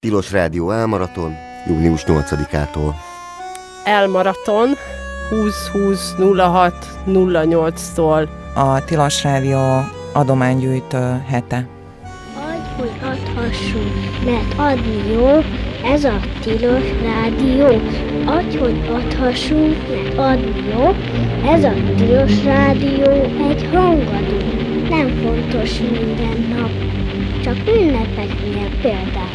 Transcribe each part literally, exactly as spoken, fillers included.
Tilos Rádió Elmaraton, június nyolcadikától. Elmaraton húsz húsz nulla hat nulla nyolctól. A Tilos Rádió adománygyűjtő hete. Adj, hogy adhassunk, mert adni jó, ez a Tilos Rádió. Adj, hogy adhassunk, mert adni jó, ez a Tilos Rádió egy hangadó. Nem fontos minden nap, csak ünnepeknél például.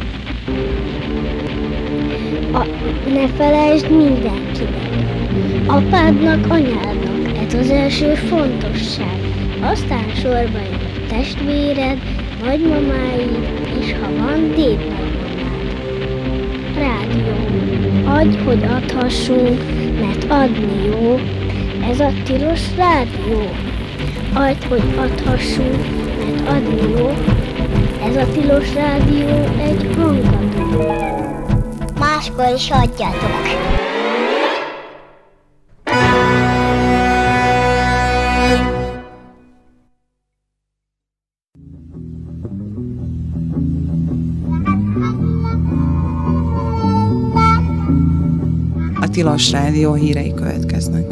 A, ne felejtsd mindenkinek, apádnak, anyádnak, ez az első fontosság. Aztán sorba jön a testvéred, nagymamáid, és ha van, dédnagymamád. Rádió. Adj, hogy adhassunk, mert adni jó, ez a Tilos Rádió. Adj, hogy adhassunk, mert adni jó, ez a Tilos Rádió egy hangadó. Máskor is adjatok! A Tilos Rádió hírei következnek.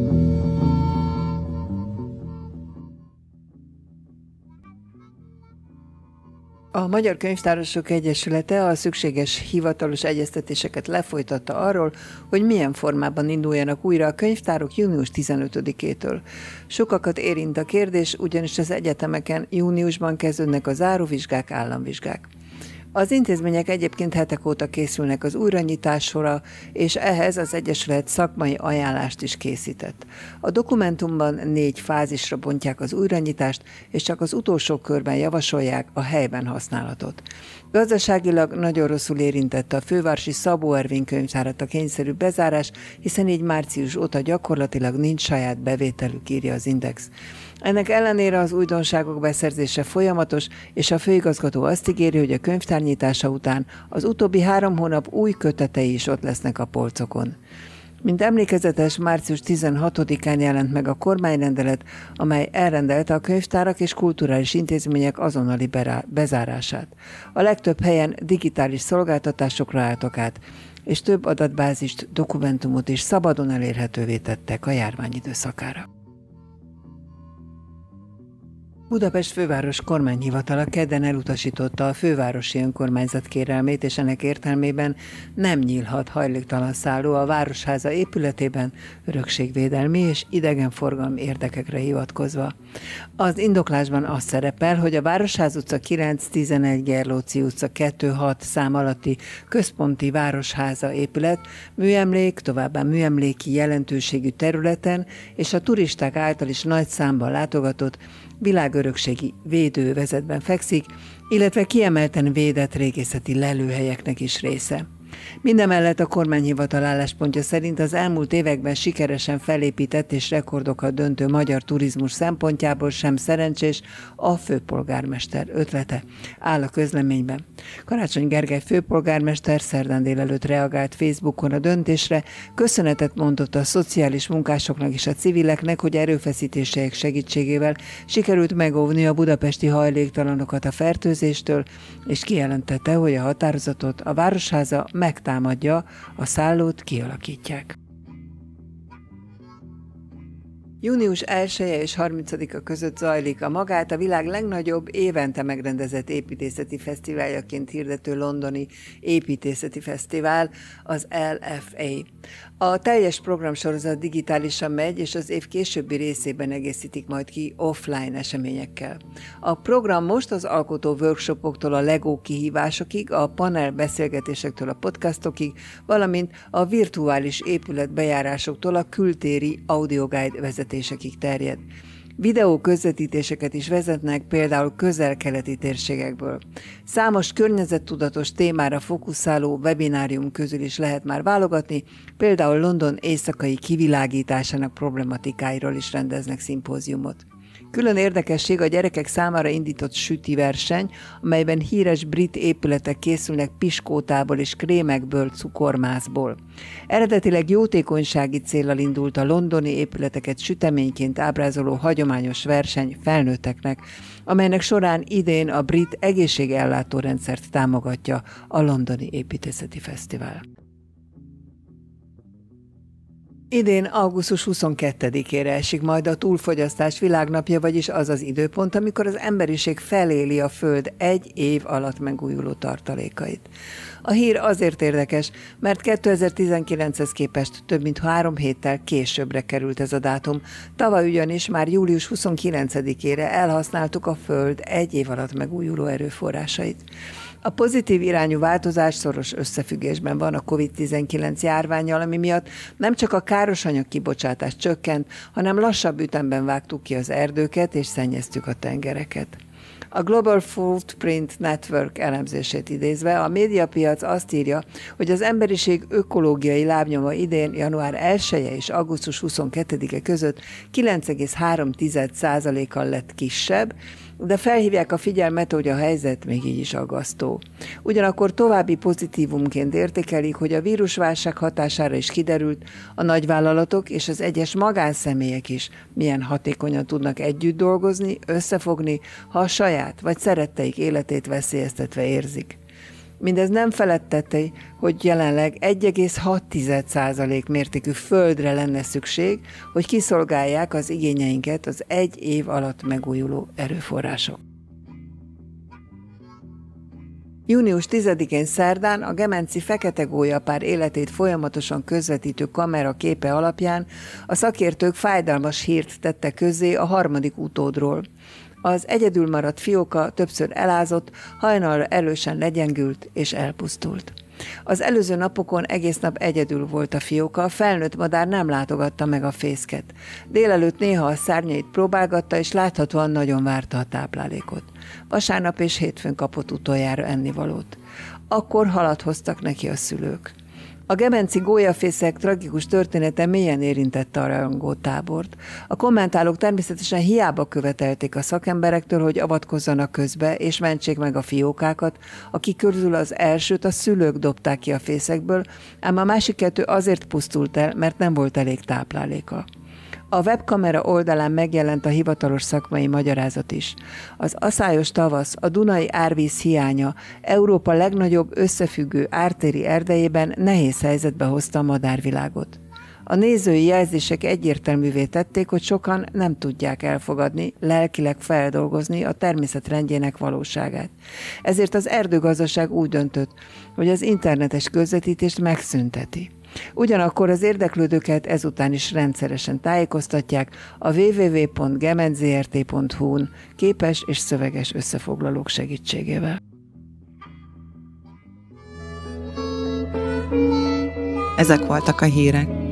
A Magyar Könyvtárosok Egyesülete a szükséges hivatalos egyeztetéseket lefolytatta arról, hogy milyen formában induljanak újra a könyvtárok június tizenötödikétől. Sokakat érint a kérdés, ugyanis az egyetemeken júniusban kezdődnek a záróvizsgák, államvizsgák. Az intézmények egyébként hetek óta készülnek az újranyitásra, és ehhez az Egyesület szakmai ajánlást is készített. A dokumentumban négy fázisra bontják az újranyitást, és csak az utolsó körben javasolják a helyben használatot. Gazdaságilag nagyon rosszul érintette a fővárosi Szabó Ervin könyvtárat a kényszerű bezárás, hiszen így március óta gyakorlatilag nincs saját bevételük, írja az Index. Ennek ellenére az újdonságok beszerzése folyamatos, és a főigazgató azt ígéri, hogy a könyvtár nyitása után az utóbbi három hónap új kötetei is ott lesznek a polcokon. Mint emlékezetes, március tizenhatodikán jelent meg a kormányrendelet, amely elrendelte a könyvtárak és kulturális intézmények azonnali bezárását. A legtöbb helyen digitális szolgáltatásokra álltak át, és több adatbázist, dokumentumot is szabadon elérhetővé tettek a járvány időszakára. Budapest főváros kormányhivatala kedden elutasította a fővárosi önkormányzat kérelmét, és ennek értelmében nem nyílhat hajléktalan szálló a Városháza épületében örökségvédelmi és idegenforgalmi érdekekre hivatkozva. Az indoklásban az szerepel, hogy a Városház utca kilenc tizenegy Gerlóci utca kettő hat szám alatti központi Városháza épület műemlék, továbbá műemléki jelentőségű területen és a turisták által is nagy számban látogatott világörökségi védőövezetben fekszik, illetve kiemelten védett régészeti lelőhelyeknek is része. Mindemellett a kormányhivatal álláspontja szerint az elmúlt években sikeresen felépített és rekordokat döntő magyar turizmus szempontjából sem szerencsés a főpolgármester ötlete, áll a közleményben. Karácsony Gergely főpolgármester szerdán délelőtt reagált Facebookon a döntésre, köszönetet mondott a szociális munkásoknak és a civileknek, hogy erőfeszítéseik segítségével sikerült megóvni a budapesti hajléktalanokat a fertőzéstől, és kijelentette, hogy a határozatot a Városháza megtámadja, a szállót kialakítják. június elseje és harmincadika között zajlik a magát a világ legnagyobb évente megrendezett építészeti fesztiváljaként hirdető londoni építészeti fesztivál, az el ef á. A teljes programsorozat digitálisan megy, és az év későbbi részében egészítik majd ki offline eseményekkel. A program most az alkotó workshopoktól a Lego kihívásokig, a panel beszélgetésektől a podcastokig, valamint a virtuális épületbejárásoktól a kültéri audioguide vezetésekig terjed. Videó közvetítéseket is vezetnek, például közel-keleti térségekből. Számos környezettudatos témára fókuszáló webinárium közül is lehet már válogatni, például London éjszakai kivilágításának problematikáiról is rendeznek szimpóziumot. Külön érdekesség a gyerekek számára indított süti verseny, amelyben híres brit épületek készülnek piskótából és krémekből, cukormászból. Eredetileg jótékonysági céllal indult a londoni épületeket süteményként ábrázoló hagyományos verseny felnőtteknek, amelynek során idén a brit egészségellátórendszert támogatja a Londoni Építészeti Fesztivál. Idén augusztus huszonkettedikére esik majd a túlfogyasztás világnapja, vagyis az az időpont, amikor az emberiség feléli a Föld egy év alatt megújuló tartalékait. A hír azért érdekes, mert kétezer-tizenkilenchez képest több mint három héttel későbbre került ez a dátum. Tavaly ugyanis már július huszonkilencedikére elhasználtuk a Föld egy év alatt megújuló erőforrásait. A pozitív irányú változás szoros összefüggésben van a kovid tizenkilenc járvánnyal, ami miatt nem csak a károsanyag kibocsátás csökkent, hanem lassabb ütemben vágtuk ki az erdőket és szennyeztük a tengereket. A Global Footprint Network elemzését idézve a médiapiac azt írja, hogy az emberiség ökológiai lábnyoma idén január elseje és augusztus huszonkettedike között kilenc egész három százalékkal lett kisebb, de felhívják a figyelmet, hogy a helyzet még így is aggasztó. Ugyanakkor további pozitívumként értékelik, hogy a vírusválság hatására is kiderült, a nagyvállalatok és az egyes magánszemélyek is milyen hatékonyan tudnak együtt dolgozni, összefogni, ha a saját vagy szeretteik életét veszélyeztetve érzik. Mindez nem feledteti, hogy jelenleg egy egész hat százalék mértékű földre lenne szükség, hogy kiszolgálják az igényeinket az egy év alatt megújuló erőforrások. június tizedikén szerdán a gemenci fekete gólyapár életét folyamatosan közvetítő kamera képe alapján a szakértők fájdalmas hírt tettek közzé a harmadik utódról. Az egyedül maradt fióka többször elázott, hajnalra erősen legyengült és elpusztult. Az előző napokon egész nap egyedül volt a fióka, a felnőtt madár nem látogatta meg a fészket. Délelőtt néha a szárnyait próbálgatta, és láthatóan nagyon várta a táplálékot. Vasárnap és hétfőn kapott utoljára ennivalót. Akkor halat hoztak neki a szülők. A gemenci gólyafészek tragikus története mélyen érintette a rajongótábort. A kommentálók természetesen hiába követelték a szakemberektől, hogy avatkozzanak közbe és mentsék meg a fiókákat, akik közül az elsőt a szülők dobták ki a fészekből, ám a másik kettő azért pusztult el, mert nem volt elég tápláléka. A webkamera oldalán megjelent a hivatalos szakmai magyarázat is. Az aszályos tavasz, a Dunai árvíz hiánya Európa legnagyobb összefüggő ártéri erdejében nehéz helyzetbe hozta a madárvilágot. A nézői jelzések egyértelművé tették, hogy sokan nem tudják elfogadni, lelkileg feldolgozni a természet rendjének valóságát. Ezért az erdőgazdaság úgy döntött, hogy az internetes közvetítést megszünteti. Ugyanakkor az érdeklődőket ezután is rendszeresen tájékoztatják a double-u double-u double-u pont gementzrt pont hu-n képes és szöveges összefoglalók segítségével. Ezek voltak a hírek.